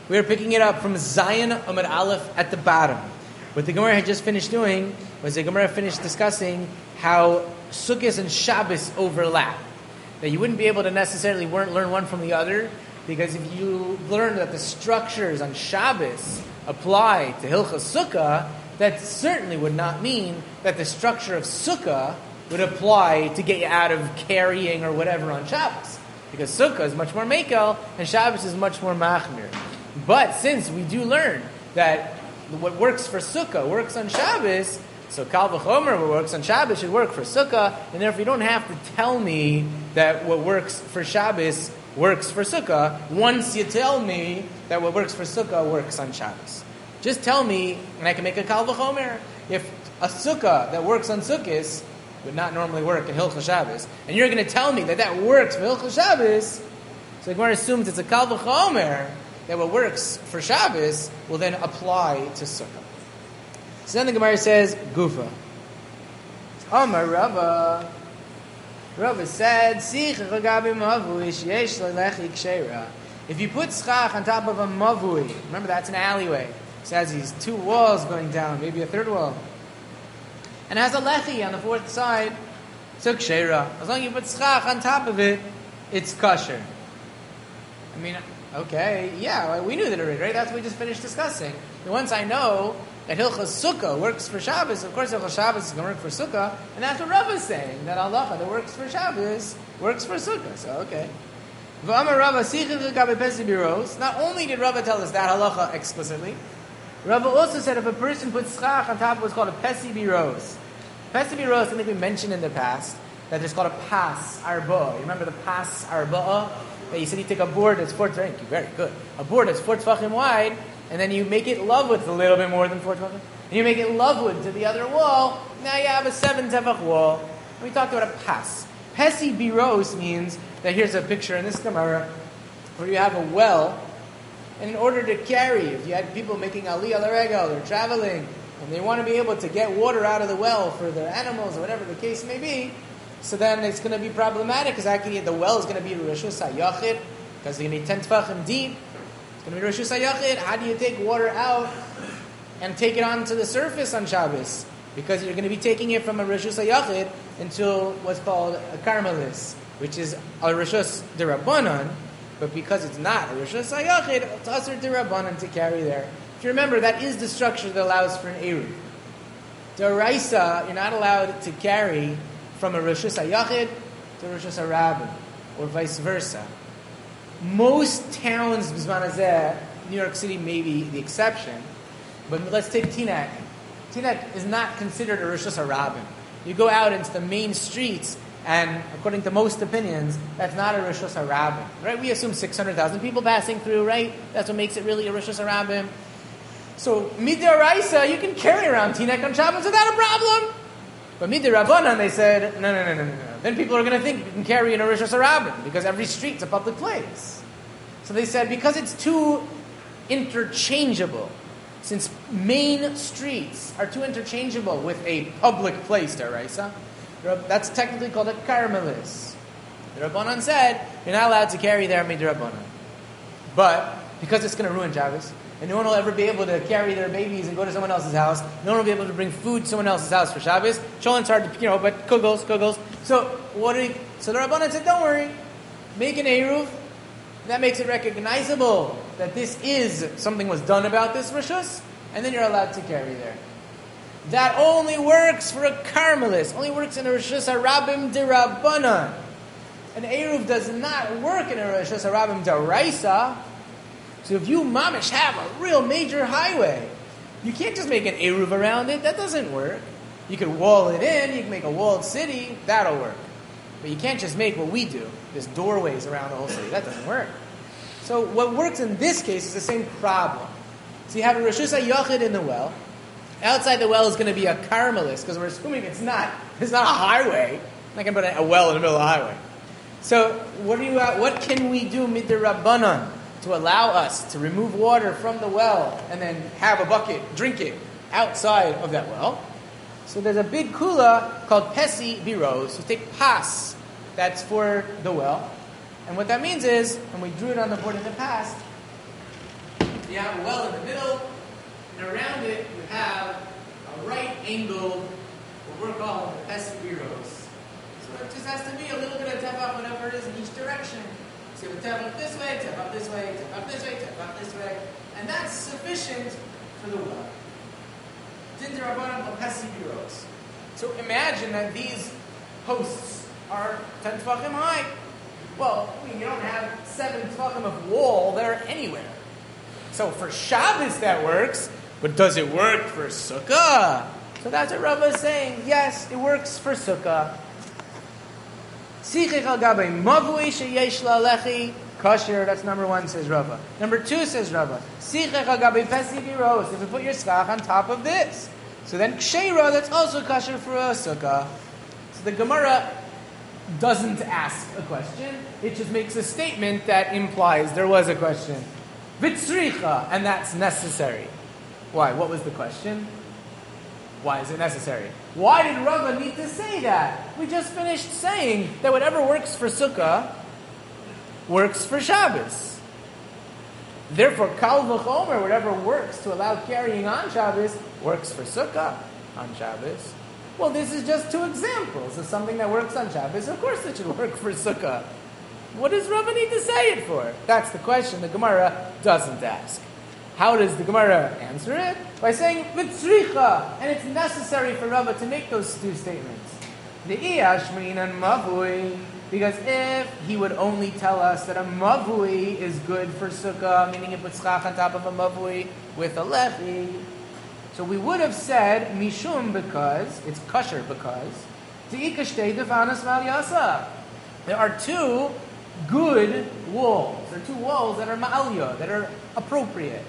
We are picking it up from Zayin Amud Aleph at the bottom. What the Gemara had just finished doing was the Gemara finished discussing how Sukkot and Shabbos overlap. That you wouldn't be able to necessarily learn one from the other, because if you learn that the structures on Shabbos apply to Hilchos Sukkah, that certainly would not mean that the structure of Sukkah would apply to get you out of carrying or whatever on Shabbos. Because Sukkah is much more Mekel and Shabbos is much more Machmir. But since we do learn that what works for Sukkah works on Shabbos, so Kal V'chomer, what works on Shabbos should work for Sukkah, and therefore you don't have to tell me that what works for Shabbos works for Sukkah once you tell me that what works for Sukkah works on Shabbos. Just tell me, and I can make a Kal V'chomer. If a Sukkah that works on Sukkos would not normally work in Hilchos Shabbos, and you're going to tell me that that works for Hilchos Shabbos, so the Gemara assumes it's a Kal V'chomer, that what works for Shabbos will then apply to Sukkah. So then the Gemara says, Gufa. Amar Rava. Rava said, if you put schach on top of a mavui, remember that's an alleyway. It has these two walls going down, maybe a third wall. And it has a lechi on the fourth side. So ksheira. As long as you put schach on top of it, it's kosher. I mean, okay, yeah, we knew that already, right? That's what we just finished discussing. And once I know that Hilchos Sukkah works for Shabbos, of course Hilchos Shabbos is going to work for Sukkah, and that's what Rav is saying, that halacha that works for Shabbos works for Sukkah. So, okay. Not only did Rav tell us that halacha explicitly, Rav also said if a person puts schach on top of what's called a pesi biros. Pesi biros, I think we mentioned in the past, that there's called a pas arba. You remember the pas arba? That you said you take a board that's 4 tefachim, very good. A board that's 4 tefachim wide, and then you make it lovwood a little bit more than 4 tefachim, and you make it lovwood to the other wall. Now you have a 7 tefach wall. And we talked about a pas. Pesi biros means that here's a picture in this Gemara where you have a well, and in order to carry, if you had people making aliyah l'regel, they're traveling, and they want to be able to get water out of the well for their animals or whatever the case may be, so then it's going to be problematic because actually the well is going to be Rishus HaYachid because they're going to be 10 tefachim deep. It's going to be Rishus HaYachid. How do you take water out and take it onto the surface on Shabbos? Because you're going to be taking it from a Rishus HaYachid into what's called a Karmelis, which is a Rishus D'Rabbanan, but because it's not a Rishus HaYachid, it's Asur D'Rabbanan to carry there. If you remember, that is the structure that allows for an Eruv. D'Oraisa, you're not allowed to carry from a Rishus HaYachid to Rishus HaRabim, or vice versa. Most towns, B'zman Hazeh, New York City may be the exception, but let's take Teaneck. Teaneck is not considered a Rishus HaRabim. You go out into the main streets, and according to most opinions, that's not a Rishus HaRabim. Right? We assume 600,000 people passing through, right? That's what makes it really a Rishus HaRabim. So, Mid'Oraisa, you can carry around Teaneck on Shabbos without a problem. But Mid'Rabbanan, they said, no. Then people are going to think you can carry in a Rishus HaRabim because every street's a public place. So they said because it's too interchangeable, since main streets are too interchangeable with a public place, D'Oraisa, that's technically called a Karmelis. The Rabbanan said you're not allowed to carry there Mid'Rabbanan. But because it's going to ruin Shabbos, and no one will ever be able to carry their babies and go to someone else's house. No one will be able to bring food to someone else's house for Shabbos. Cholin's hard to, but kugels. So so the Rabbanan said, don't worry, make an Eruv. That makes it recognizable that this is, something was done about this Rishus, and then you're allowed to carry there. That only works for a Karmelis, only works in a Rishus HaRabim D'Rabbanan. An Eruv does not work in a Rishus HaRabim D'Oraisa. So if you, mamish, have a real major highway, you can't just make an Eruv around it. That doesn't work. You could wall it in. You can make a walled city. That'll work. But you can't just make what we do. There's doorways around the whole city. That doesn't work. So what works in this case is the same problem. So you have a Rishus HaYachid in the well. Outside the well is going to be a Karmelis, because we're assuming it's not a highway. I'm not going to put a well in the middle of the highway. So what can we do Mid'Rabbanan to allow us to remove water from the well and then have a bucket, drink it, outside of that well? So there's a big kula called Pesi Biros. So take pas, that's for the well. And what that means is, and we drew it on the board in the past, you have a well in the middle, and around it you have a right-angled, what we're calling the Pesibiros. So it just has to be a little bit of tefach, whatever it is, in each direction. So you have tefach this way, tefach this way, tefach this way, tefach this way, and that's sufficient for the well. Dinter Rabbanan of Pesibiros. So imagine that these posts are 10 tefachim high. Well, you don't have 7 tefachim of wall there anywhere. So for Shabbos that works, but does it work for Sukkah? So that's what Rava is saying. Yes, it works for Sukkah. Sichich al gabe mavui sheyesh la'alechi kasher. That's number 1, says Rava. Number 2, says Rava. Sichich al gabe pesibiros. If you put your schach on top of this, so then ksheira, that's also kasher for a Sukkah. So the Gemara doesn't ask a question. It just makes a statement that implies there was a question. Vitzricha, and that's necessary. Why? What was the question? Why is it necessary? Why did Rava need to say that? We just finished saying that whatever works for Sukkah works for Shabbos. Therefore, Kal v'chomer, whatever works to allow carrying on Shabbos, works for Sukkah on Shabbos. Well, this is just 2 examples of something that works on Shabbos. Of course it should work for Sukkah. What does Rava need to say it for? That's the question the Gemara doesn't ask. How does the Gemara answer it? By saying, Vitzricha, and it's necessary for Rava to make those 2 statements. Because if he would only tell us that a mavui is good for Sukkah, meaning it puts schach on top of a mavui with a lechi, so we would have said mishum, because it's kosher, because there are 2 good walls. There are 2 walls that are ma'alya, that are appropriate.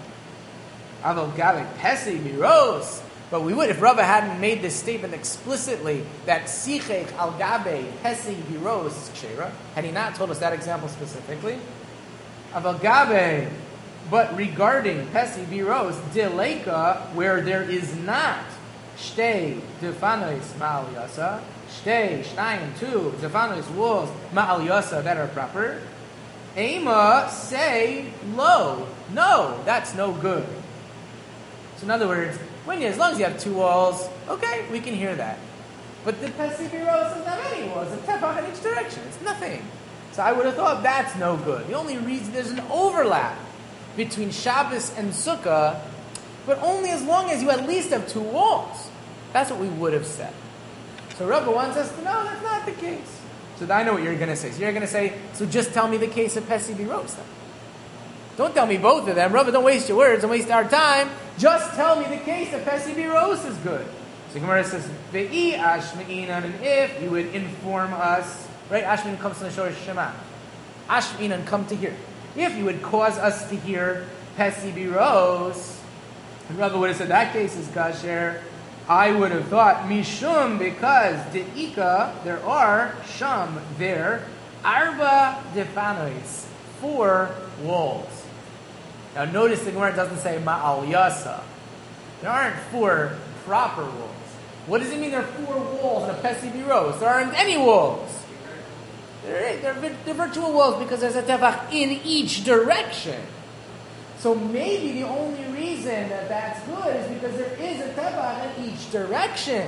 But we would, if Rava hadn't made this statement explicitly, that sichech al gabe pesi biros kshera, had he not told us that example specifically, aval gabe, but regarding pesi biros deleka, where there is not shtei defanos ma'al yasa, shtayim 2 defanos walls ma'al yasa that are proper, ema say lo, no, that's no good. So in other words, as long as you have 2 walls, okay, we can hear that. But the pesi biros doesn't have any walls, it's tefach in each direction, it's nothing. So I would have thought that's no good. The only reason there's an overlap between Shabbos and Sukkah, but only as long as you at least have 2 walls. That's what we would have said. So Rava wants us to know that's not the case. So I know what you're going to say. So you're going to say, so just tell me the case of Pesi Biros then. Don't tell me both of them. Rava, don't waste your words, don't waste our time. Just tell me the case of Pesi Biros is good. So Gemara says, Ve'i ashme'inan, and if you would inform us, right? Ashme'inan comes from the Shorish Shema. Ashme'inan, come to hear. If you would cause us to hear Pesi Biros, and Rava would have said that case is kasher, I would have thought Mishum, because De'ika, there are Sham there, Arba Defanois, 4 walls. Now notice the Gemara doesn't say Ma'al Yasa. There aren't 4 proper walls. What does it mean there are 4 walls in a Pesi Biros? There aren't any walls. They're virtual walls because there's a tefach in each direction. So maybe the only reason that that's good is because there is a tefach in each direction.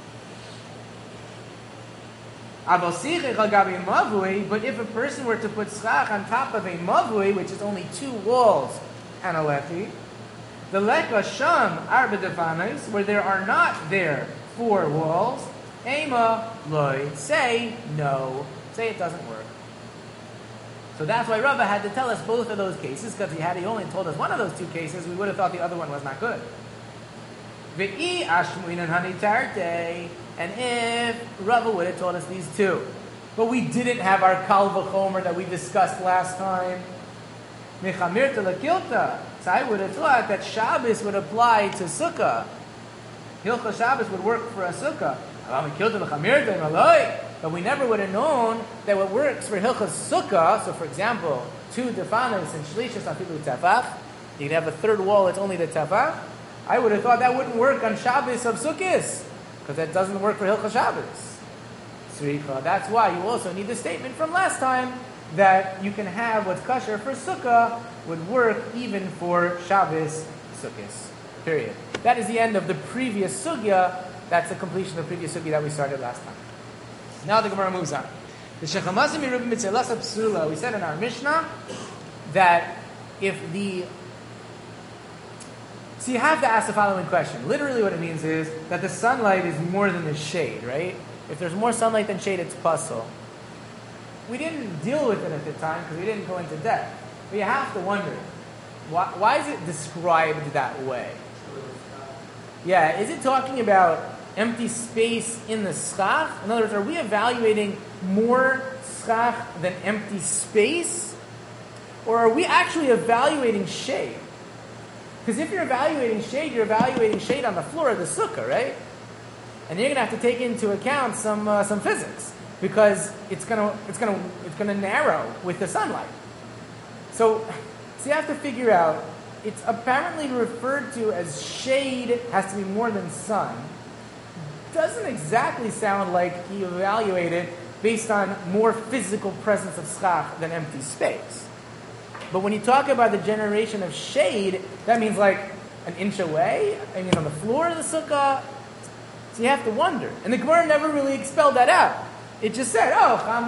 But if a person were to put schach on top of a mavui, which is only 2 walls and a lechi, the leka sham arba defanos, where there are not there 4 walls, ema loy, say no. Say it doesn't work. So that's why Rava had to tell us both of those cases, because he only told us one of those 2 cases, we would have thought the other one was not good. Ve'i ashmuinan hanitarte, and if Rava would have told us these 2, but we didn't have our kal v'chomer that we discussed last time, mechamirta lekilta, so I would have thought that Shabbos would apply to Sukkah. Hilchah Shabbos would work for a Sukkah. But we never would have known that what works for Hilchas Sukkah, so for example, 2 defanos and shlishas afilu tefach, you could have a 3rd wall that's only the tefach. I would have thought that wouldn't work on Shabbos of Sukkos, because that doesn't work for Hilchas Shabbos. Sricha. That's why you also need the statement from last time. that you can have what's kosher for sukkah would work even for Shabbos Sukkos. Period. That is the end of the previous sugya. That's the completion of the previous sugya that we started last time. Now the Gemara moves on. The Shechamasim Yerubim Mitzelasa Psula. We said in our Mishnah that if the... So you have to ask the following question. Literally what it means is that the sunlight is more than the shade, right? If there's more sunlight than shade, it's puzzle. We didn't deal with it at the time because we didn't go into depth. But you have to wonder, why is it described that way? Yeah, is it talking about empty space in the schach? In other words, are we evaluating more schach than empty space? Or are we actually evaluating shade? Because if you're evaluating shade on the floor of the sukkah, right? And you're going to have to take into account some physics because it's gonna narrow with the sunlight. So you have to figure out. It's apparently referred to as shade has to be more than sun. Doesn't exactly sound like he evaluated based on more physical presence of schach than empty space. But when you talk about the generation of shade, that means like an inch away, I mean on the floor of the sukkah. So you have to wonder. And the Gemara never really expelled that out. It just said,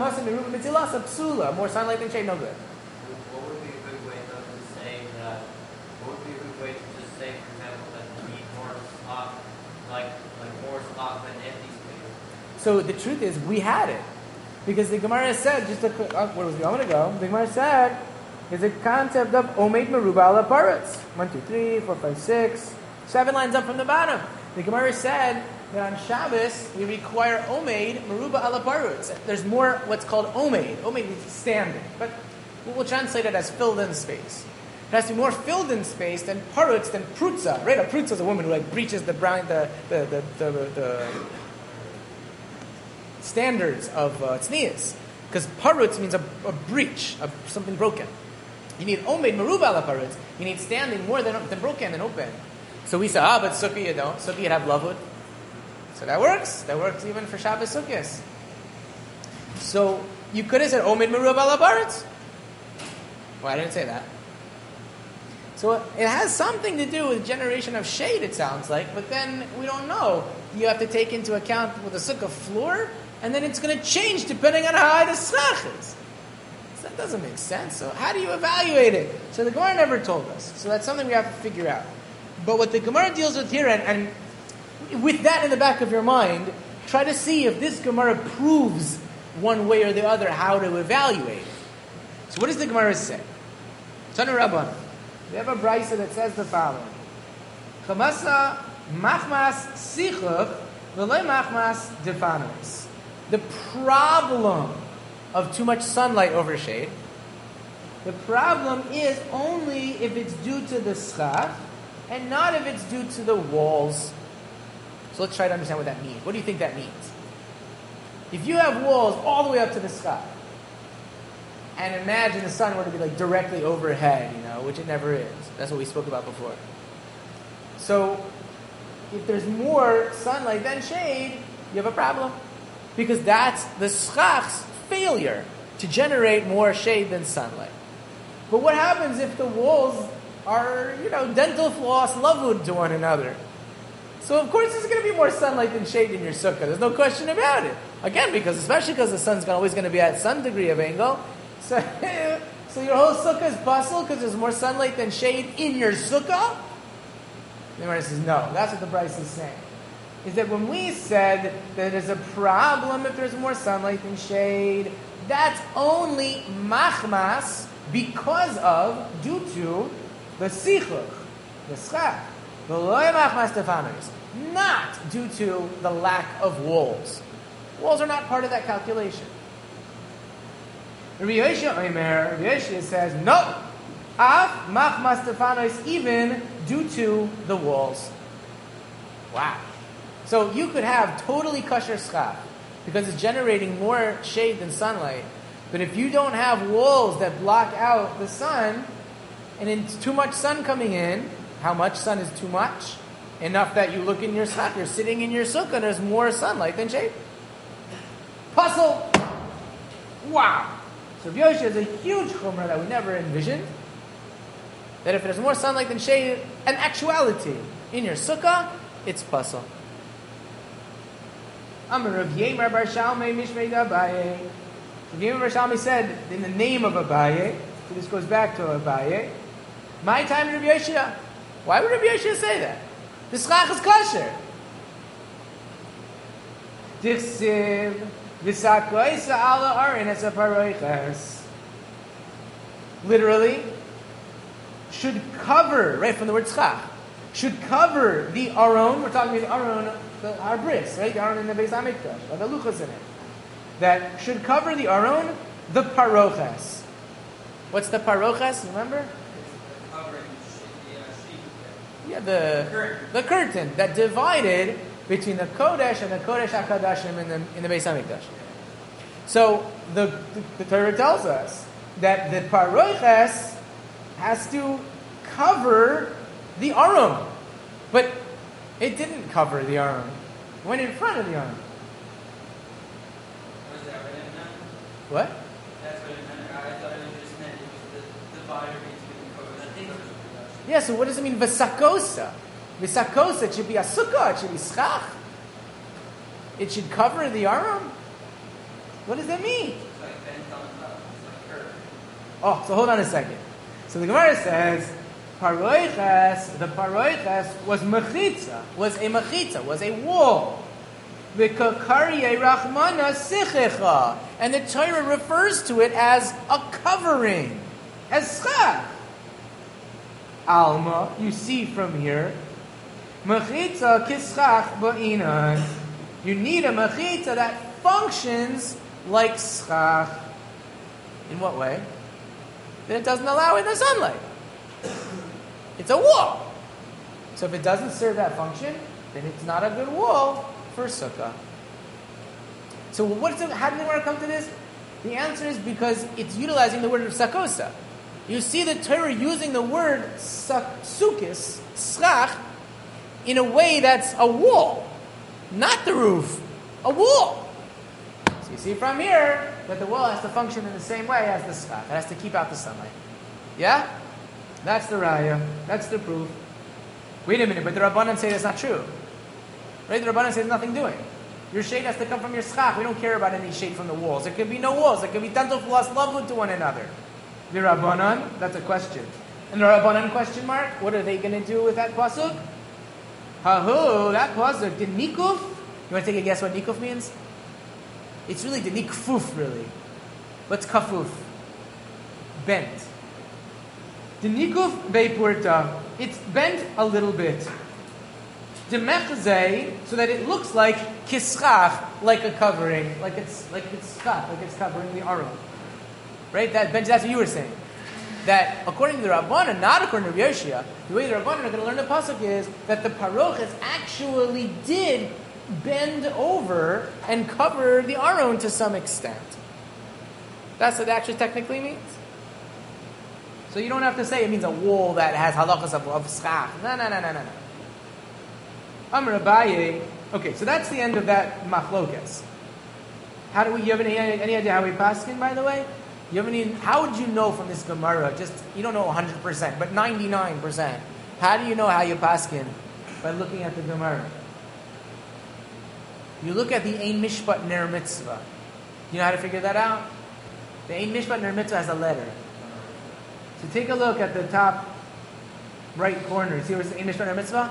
more sunlight than shade, no good. What would be a good way to say that? What would be a good way to just say, for example, that you need more stock, like more stock than empty space? So the truth is, we had it. Because the Gemara said, just a quick, where was the moment ago? The Gemara said, is a concept of Omeid Meruba ala Paretz. 1, 2, 3, 4, 5, 6, 7 lines up from the bottom. The Gemara said that on Shabbos, we require Omeid Meruba ala Paretz. There's more what's called Omeid. Omeid means standing. But we'll translate it as filled in space. It has to be more filled in space than Paretz, than Prutza. Right? A Prutza is a woman who breaches the standards of tznius. Because Parutz means a breach, of something broken. You need Omeid Meruba ala Parutz. You need standing more than broken and open. So we say, but Sukkah you don't. Sukkah you have lavud. So that works. That works even for Shabbos Sukkos. So you could have said Omeid Meruba ala Parutz. Well, I didn't say that. So it has something to do with generation of shade, it sounds like, but then we don't know. You have to take into account with the sukkah floor, and then it's going to change depending on how high the schach is. So that doesn't make sense. So how do you evaluate it? So the Gemara never told us. So that's something we have to figure out. But what the Gemara deals with here, and with that in the back of your mind, try to see if this Gemara proves one way or the other how to evaluate it. So what does the Gemara say? Tanu Rabban. We have a brisa that says the following: Chamasa machmas sichuch v'lei machmas defanos. The problem of too much sunlight over shade, the problem is only if it's due to the schach and not if it's due to the walls. So let's try to understand what that means. What do you think that means? If you have walls all the way up to the sky, and imagine the sun were to be like directly overhead, which it never is. That's what we spoke about before. So, if there's more sunlight than shade, you have a problem. Because that's the schach's failure to generate more shade than sunlight. But what happens if the walls are, dental floss lavud to one another? So of course there's going to be more sunlight than shade in your sukkah. There's no question about it. Again, especially because the sun's always going to be at some degree of angle. So your whole sukkah is bustle because there's more sunlight than shade in your sukkah? The Gemara says, no, that's what the Bryce is saying. Is that when we said that there's a problem if there's more sunlight than shade, that's only machmas due to the sichuch, the schach. V'loy machmas tefanos, not due to the lack of walls. Walls are not part of that calculation. Rabbi Yoshia says, no, af machmas tefanos, even due to the walls. Wow. So you could have totally kosher schach because it's generating more shade than sunlight. But if you don't have walls that block out the sun, and it's too much sun coming in, how much sun is too much? Enough that you look in your schach, you're sitting in your sukkah, and there's more sunlight than shade. Puzzle! Wow! So Rav Yoshia is a huge chumrah that we never envisioned. That if there's more sunlight than shade, an actuality in your sukkah, it's pasul. Amar Rav Yemer bar Shalmei Mishmei Abaye. Rav Yemer bar Shalmei said in the name of Abaye. So this goes back to Abaye. My time, Rav Yoshia. Why would Rav Yoshia say that? The schach is kosher. Dichsiv v'sakoisa ala arin es a paroiches. Literally, should cover, right from the word schach, should cover the aron. We're talking about the aron, our bris, right? The aron in the Beis Hamikdash, or the luchos in it. That should cover the aron, the paroches. What's the paroches? Remember? Yeah, the curtain that divided between the Kodesh and the Kodesh HaKadashim in the Beis Hamikdash. So the Torah tells us that the paroches has to cover the Aron, but it didn't cover the Aron. It went in front of the Aron. Was that what it meant? What? That's what it meant. I thought it just meant it was the divider between the Kodesh and the Yeah, so what does it mean, V'sakosa? V'sakosa, it should be a sukkah, it should be schach. It should cover the Aron. What does that mean? It's like bent on top. It's like curved. Oh, so hold on a second. So the Gemara says, the paroiches was mechitza, was a wall. V'kakarye rachmana sichecha. And the Torah refers to it as a covering, as schach. Alma, you see from here, mechitza kischach ba'inan. You need a mechitza that functions like schach. In what way? That it doesn't allow in the sunlight. It's a wall. So if it doesn't serve that function, then it's not a good wall for sukkah. So how did they want to come to this? The answer is because it's utilizing the word of sakosa. You see the Torah using the word sukkis, schach, in a way that's a wall. Not the roof. A wall. So you see from here that the wall has to function in the same way as the schach. It has to keep out the sunlight. Yeah? That's the raya. That's the proof. Wait a minute, but the Rabbanan say that's not true. Right? The Rabbanan say there's nothing doing. Your shade has to come from your schach. We don't care about any shade from the walls. There could be no walls. There could be tanto plus love to one another. The Rabbanan, that's a question. And the Rabbanan question mark, what are they going to do with that pasuk? Ha-ho, that pasuk, did nikuf? You want to take a guess what nikuf means? It's really the nikfuf, really. What's kafuf? Bent. The nikuf beipurta, it's bent a little bit. The mechzei, so that it looks like kischach, like a covering, like it's schach, like it's covering the aron. Right? That's what you were saying. That according to the Rabbanan, not according to Rav Yoshia, the way the Rabbanan are going to learn the pasuk is that the paroches actually did bend over and cover the aron to some extent. That's what it actually technically means. So you don't have to say it means a wall that has halachas of schach. No. Amar Abaye. Okay, so that's the end of that machlokes. You have any idea how we paskin, by the way? How would you know from this Gemara? You don't know 100%, but 99%. How do you know how you paskin? By looking at the Gemara. You look at the Ein Mishpat Ner Mitzvah. You know how to figure that out? The Ein Mishpat Ner Mitzvah has a letter. So take a look at the top right corner. See where it's the Ein Mishpat Ner Mitzvah?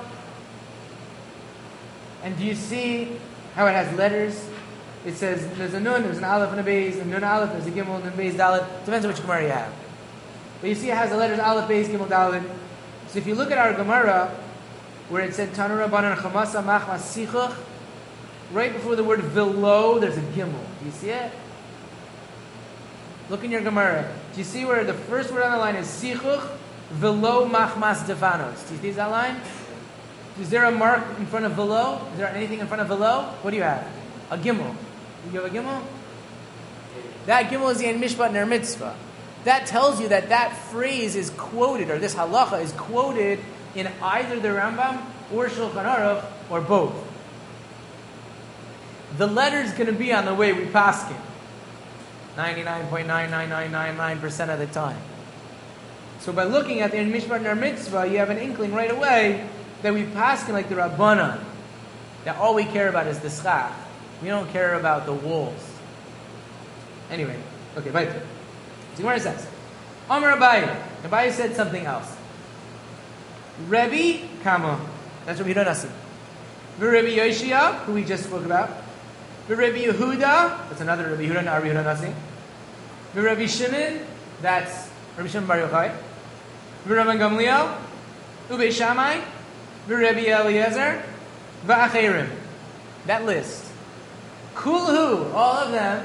And do you see how it has letters? It says there's a nun, there's an aleph and a beis, and nun aleph, there's a gimel, and a beis dalet. Depends on which Gemara you have. But you see it has the letters aleph, beis, gimel, dalet. So if you look at our Gemara, where it said Tanu Rabbanan Chamasa Machmas Sichuch, right before the word velo, there's a gimel. Do you see it? Look in your Gemara. Do you see where the first word on the line is Sichuch, velo machmas devanos? Do you see that line? Is there a mark in front of velo? Is there anything in front of velo? What do you have? A gimel. You have a gimel? That gimel is the Ein Mishpat Ner Mitzvah. That tells you that phrase is quoted, or this halacha is quoted in either the Rambam or Shulchan Aruch, or both. The letter is going to be on the way we paskin. 99.99999% of the time. So by looking at the Mishpat and our mitzvah, you have an inkling right away that we pass like the Rabbanan, that all we care about is the schach. We don't care about the walls. Anyway, okay, weiter. So Gemara says, Amar Abaye. Abaye said something else. Rebbe Kama. That's Rabbi Yehuda Nasi. Rabbi Yoshia, who we just spoke about. Rabbi Yehuda. That's another Rabbi Yehuda, Rabbi Yehuda Nasi. Rabbi Shimon. That's Rabbi Shimon Bar Yochai. Rabbi Gamliel. Ube Shammai. Rabbi Eliezer. Va'acherim. That list. Kulhu, all of them.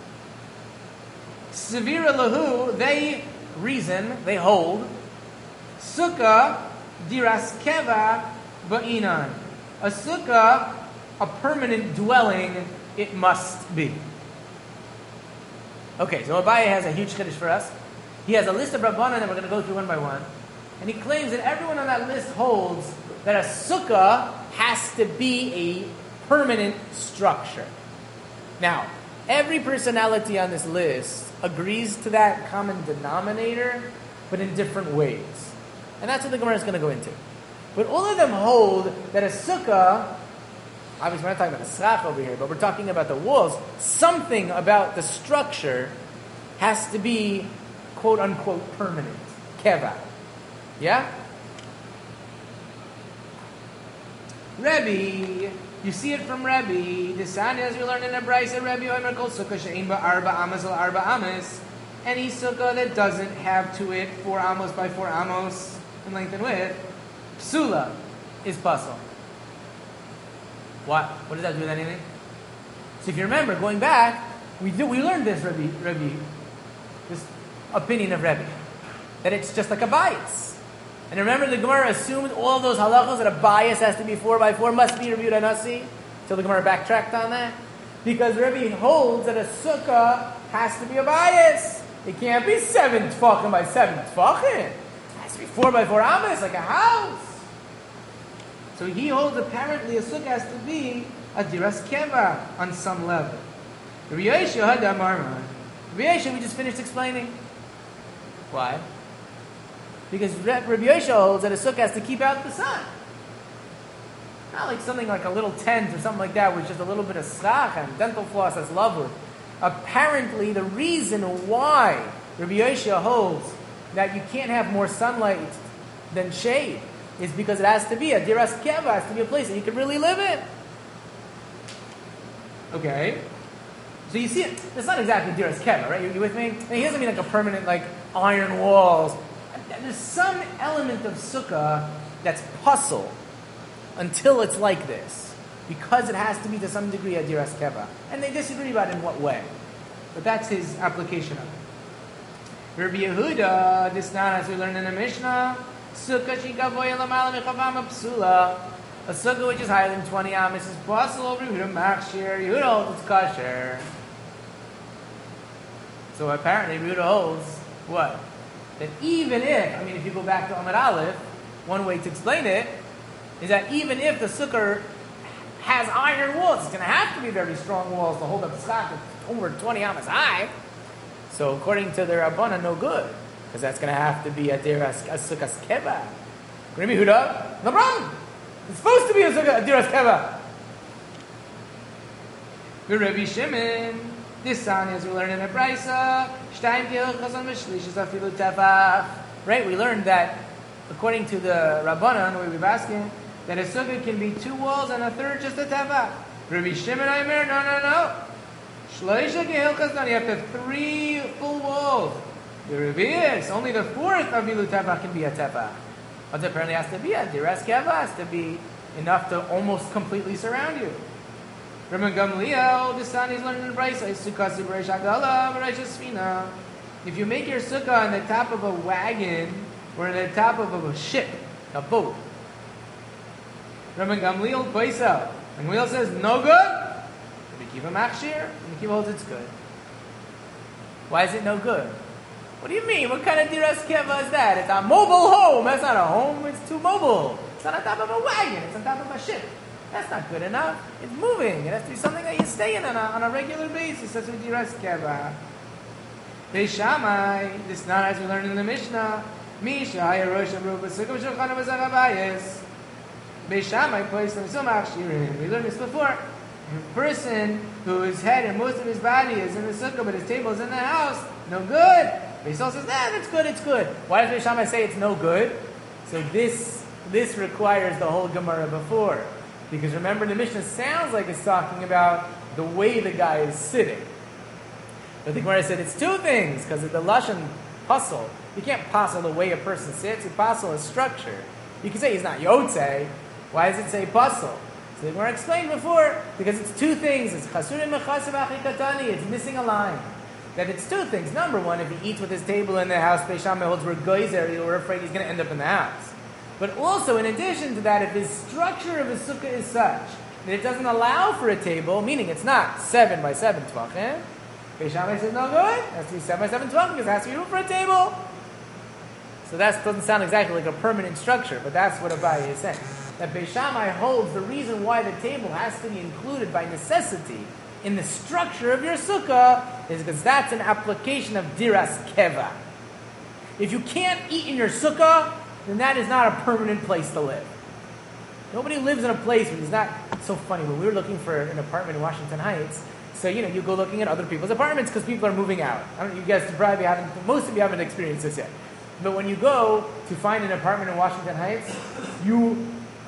Sevira lahu, they reason, they hold. Sukkah diras keva ba'inan. A sukkah, a permanent dwelling, it must be. Okay, so Abaye has a huge chiddush for us. He has a list of Rabbanan that we're going to go through one by one. And he claims that everyone on that list holds that a sukkah has to be a permanent structure. Now, every personality on this list agrees to that common denominator, but in different ways. And that's what the Gemara is going to go into. But all of them hold that a sukkah, obviously we're not talking about the schach over here, but we're talking about the walls, something about the structure has to be quote-unquote permanent. Keva. Yeah? Rebbe, you see it from Rebbe. The Sani, as we learn in the Brisa, Rebbe Omer Kol Sukkah She'im Ba'arba Amos Al Arba Amos. Any sukkah that doesn't have to it 4 amos by 4 amos in length and width, psula, is puzzle. What? What does that do with anything? So if you remember, going back, we learned this Rebbe, this opinion of Rebbe, that it's just like a bias. And remember, the Gemara assumed all those halachos that a bias has to be 4 by 4 must be Rabbi Yehuda Nasi. Till the Gemara backtracked on that, because Rebbe holds that a sukkah has to be a bias. It can't be 7 tefachim by 7 tefachim. It has to be 4 by 4 amos, like a house. So he holds apparently a sukkah has to be a diras keva on some level. Rabbi Yosha had that marman. Rabbi Yosha, we just finished explaining. Why? Because Rabbi Yosha holds that a sukkah has to keep out the sun. Not like something like a little tent or something like that with just a little bit of schach and dental floss that's lovely. Apparently, the reason why Rabbi Yosha holds that you can't have more sunlight than shade is because it has to be a diras keva, has to be a place that you can really live in. Okay. So you see, it's not exactly diras keva, right? You with me? And he doesn't mean like a permanent, like iron walls. There's some element of sukkah that's puzzle until it's like this, because it has to be to some degree a diras keva. And they disagree about in what way. But that's his application of it. Rabbi Yehuda, this now as we learned in the Mishnah, sukkah shikavoy lamala mechavama psula. A sukkah which is higher than 20 amos is puzzle over Yehuda machshir. Yehuda holds it's kosher. So apparently Yehuda holds what? That even if you go back to Amud Aleph, one way to explain it is that even if the sukkah has iron walls, it's going to have to be very strong walls to hold up schach over 20 amos high. So according to the Rabbana, no good, because that's going to have to be a sukkah's keva. Rabbi Yehuda, no problem. It's supposed to be a diras keva. Rabbi Shimon. This song, as we learned in the Brisa, right? We learned that, according to the Rabbanan, we were asking, that a sukkah can be 2 walls and a third just a tefach. Rabbi Shimon Aimer, no. Shloisha gehilchas, no, you have to have 3 full walls. The Rabbi is only the 4th of Vilu tefach can be a tefach. But apparently has to be a diras keva, has to be enough to almost completely surround you. Rabbi Gamliel, this son is learning in the Brisa, is sukkah b'reish hagala, b'reish sfina. If you make your sukkah on the top of a wagon or on the top of a ship, a boat, Rabbi Gamliel points out. Gamliel says, no good. Rabbi Kiva machshir. Rabbi Kiva holds it's good. Why is it no good? What do you mean? What kind of diras keva is that? It's a mobile home. That's not a home. It's too mobile. It's not on top of a wagon. It's on top of a ship. That's not good enough. It's moving. It has to be something that you stay in on a regular basis. That's what diras keva. Beis Shammai, this is not as we learned in the Mishnah. Misha Rosh Amru B'Sukkah Shulchan B'Zach Abayis. Beis Shammai placed on Sumach Shirim. We learned this before. A person whose head and most of his body is in the sukkah, but his table is in the house, no good. Beis Hillel says, that's good, it's good. Why does Beis Shammai say it's no good? So this requires the whole Gemara before. Because remember, the Mishnah sounds like it's talking about the way the guy is sitting. But the Gemara said it's two things, because of the Lashon Pasol. You can't passel the way a person sits, you passel a structure. You can say he's not Yotze. Why does it say Pasol? So the Gemara explained before, because it's two things. It's Chasurim Mechasav Achikatani, it's missing a line. That it's two things. Number one, if he eats with his table in the house, Beis Shammai holds we're goyzer, we're afraid he's going to end up in the house. But also, in addition to that, if his structure of his sukkah is such that it doesn't allow for a table, meaning it's not 7 by 7 tvachim, Beis Shammai says no good. It has to be 7 by 7 tvachim because it has to be room for a table. So that doesn't sound exactly like a permanent structure, but that's what Abaye is saying. That Beis Shammai holds the reason why the table has to be included by necessity in the structure of your sukkah is because that's an application of diras keva. If you can't eat in your sukkah, then that is not a permanent place to live. Nobody lives in a place where it's not. It's so funny, when we were looking for an apartment in Washington Heights, so you go looking at other people's apartments because people are moving out. I don't know, you guys probably haven't, most of you haven't experienced this yet. But when you go to find an apartment in Washington Heights, you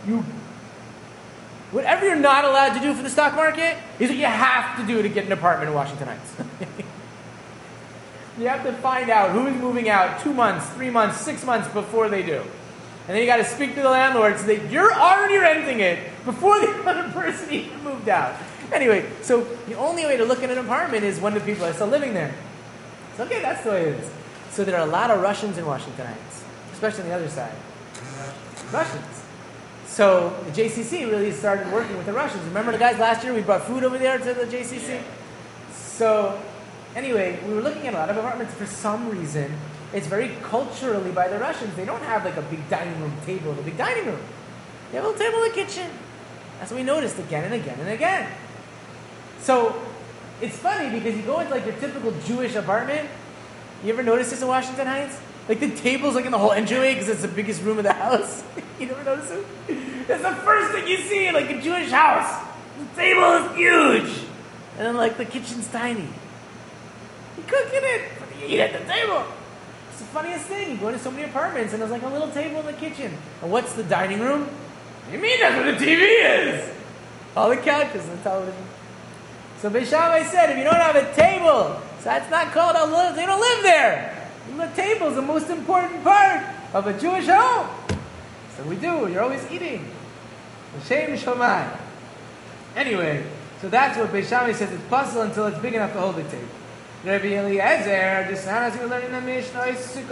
whatever you're not allowed to do for the stock market is what you have to do to get an apartment in Washington Heights. You have to find out who is moving out 2 months, 3 months, 6 months before they do. And then you got to speak to the landlord so that you're already renting it before the other person even moved out. Anyway, so the only way to look at an apartment is when the people are still living there. So okay, that's the way it is. So there are a lot of Russians in Washington Heights, especially on the other side. Russians. So the JCC really started working with the Russians. Remember the guys last year? We brought food over there to the JCC. So anyway, we were looking at a lot of apartments. For some reason, it's very culturally by the Russians. They don't have like a big dining room table in the big dining room. They have a little table in the kitchen. That's what we noticed again and again and again. So it's funny because you go into like your typical Jewish apartment. You ever notice this in Washington Heights? Like the table's like in the whole entryway because it's the biggest room of the house. You never notice it? It's the first thing you see in like a Jewish house. The table is huge. And then like the kitchen's tiny. You cook in it, but you eat at the table. It's the funniest thing. You go into so many apartments and there's like a little table in the kitchen. And what's the dining room? What do you mean that's what the TV is? All the couches and the television. So Beis Shammai said, if you don't have a table, so that's not called a live. They don't live there. The table is the most important part of a Jewish home. So we do. You're always eating. L'shem Shomai. Anyway, so that's what Beis Shammai says. It's possible until it's big enough to hold the table. Rabbi Eliezer, this sound as we learn in the Mishnah,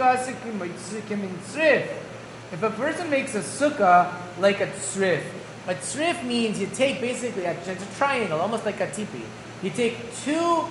if a person makes a sukkah like a tzrif means you take basically it's a triangle, almost like a tipi. You take two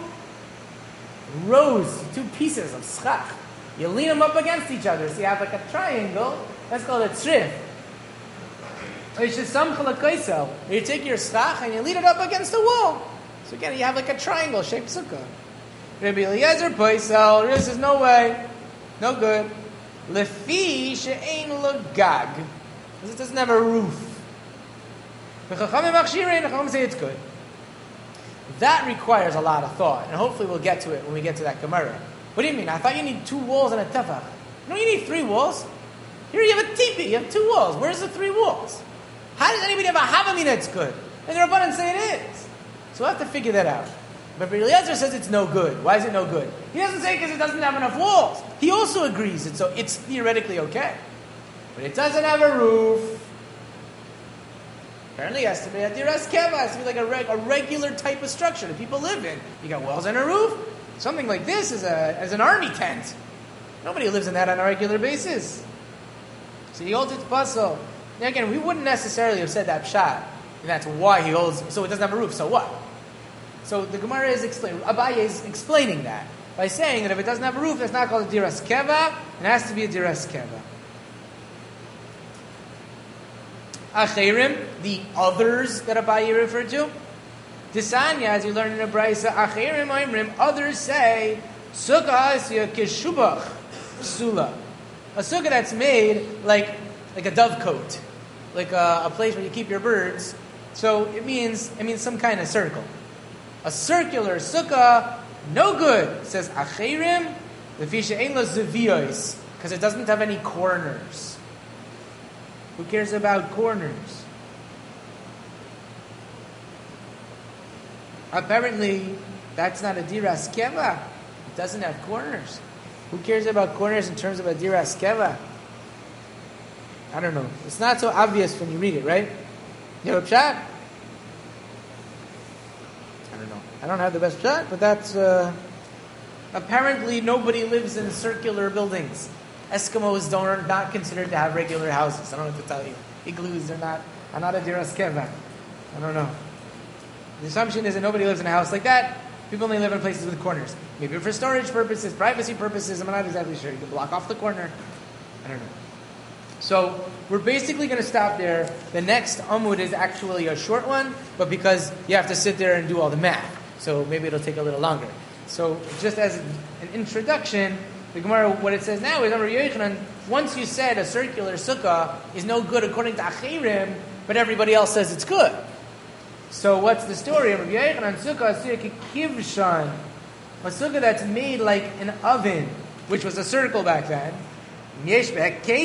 rows, two pieces of schach. You lean them up against each other, so you have like a triangle. That's called a tzrif. Or you take your schach and you lean it up against the wall. So again, you have like a triangle-shaped sukkah. Rabbi Eliezer Poisel, this is no way, no good. Lefi she'ein l'gag, because it doesn't have a roof. The Chachamim say it's good. That requires a lot of thought, and hopefully we'll get to it when we get to that Gemara. What do you mean? I thought you need 2 walls and a tefach. No, you need 3 walls. Here you have a tipi, you have 2 walls. Where's the 3 walls? How does anybody have a havamina that's good? And the Rabbanan say it is. So we'll have to figure that out. But Eliezer says it's no good. Why is it no good? He doesn't say because it doesn't have enough walls. He also agrees it's theoretically okay. But it doesn't have a roof. Apparently it has to be a diras keva. It has to be like a regular type of structure that people live in. You got walls and a roof. Something like this is as an army tent. Nobody lives in that on a regular basis. So he holds it to puzzle. Now again, we wouldn't necessarily have said that pshat. And that's why he holds, so it doesn't have a roof. So what? So the Gemara is explaining, Abaye is explaining that by saying that if it doesn't have a roof, that's not called a diras keva. It has to be a diras keva. Acherim, the others that Abaye referred to. Disanya, as you learn in the Brisa, Acherim Oimrim, others say, Sukkah asya kishubach psula. A sukkah that's made like a dovecote, like a place where you keep your birds. So it means some kind of circle. A circular sukkah, no good, says Achirim, Lefisha ein lo zeviyos, because it doesn't have any corners. Who cares about corners? Apparently, that's not a diras keva. It doesn't have corners. Who cares about corners in terms of a diras keva? I don't know. It's not so obvious when you read it, right? You have a pshat? I don't know. I don't have the best pshat, but that's... Apparently, nobody lives in circular buildings. Eskimos are not considered to have regular houses. I don't know what to tell you. Igloos are not a diras keva. I don't know. The assumption is that nobody lives in a house like that. People only live in places with corners. Maybe for storage purposes, privacy purposes. I'm not exactly sure. You can block off the corner. I don't know. So we're basically going to stop there. The next Amud is actually a short one, but because you have to sit there and do all the math, so maybe it'll take a little longer. So just as an introduction, the Gemara, what it says now is, Amar Yochanan, once you said a circular sukkah is no good according to Achirim, but everybody else says it's good. So what's the story? Amar Yochanan, sukkah kivshan, a sukkah that's made like an oven, which was a circle back then. If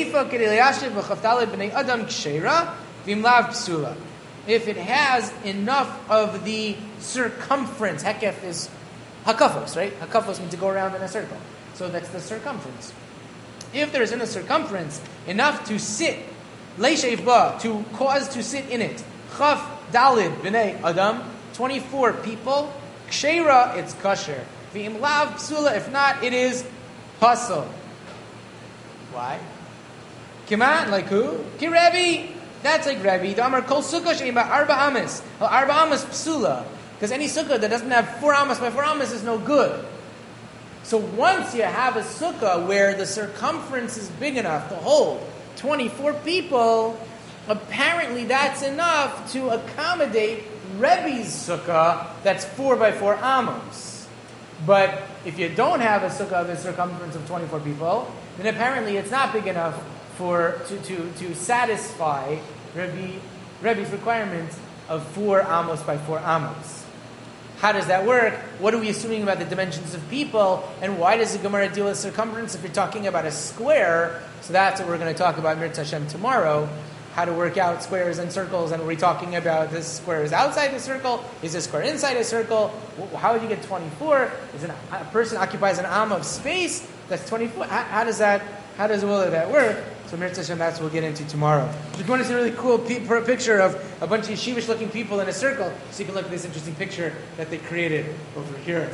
it has enough of the circumference, hekef is hakafos, right? Hakafos means to go around in a circle. So that's the circumference. If there is in the circumference enough to sit, leishev ba, to cause to sit in it, chaf dalid b'nei adam, 24 people, ksheira, it's kosher. V'im lav psula, if not, it is pasul. Why? Kiman, like who? Ki Rebbe. That's like Rebbe. Damar kol sukkah she'ima arba amas. Arba amas psula. Because any sukkah that doesn't have 4 amas by 4 amas is no good. So once you have a sukkah where the circumference is big enough to hold 24 people, apparently that's enough to accommodate Rebbe's sukkah that's 4 by 4 amos. But if you don't have a sukkah of a circumference of 24 people, then apparently it's not big enough to satisfy Rebbe's requirement of 4 amos by 4 amos. How does that work? What are we assuming about the dimensions of people? And why does the Gemara deal with circumference if you're talking about a square? So that's what we're going to talk about Mirz Hashem tomorrow. How to work out squares and circles. And are we talking about this square is outside the circle? Is this square inside a circle? How would you get 24? Is a person occupies an am of space? That's 24. How does all of that work? So Mirz Hashem, that's what we'll get into tomorrow. If you want to see a really cool picture of a bunch of yeshivish-looking people in a circle, so you can look at this interesting picture that they created over here.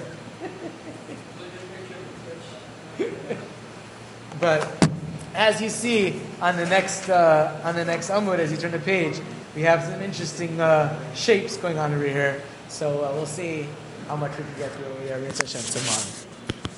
But as you see on the next Amud, as you turn the page, we have some interesting shapes going on over here. So we'll see how much we can get through over here. Mirz Hashem tomorrow.